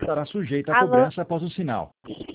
estará sujeita a Alô? cobrança após o sinal.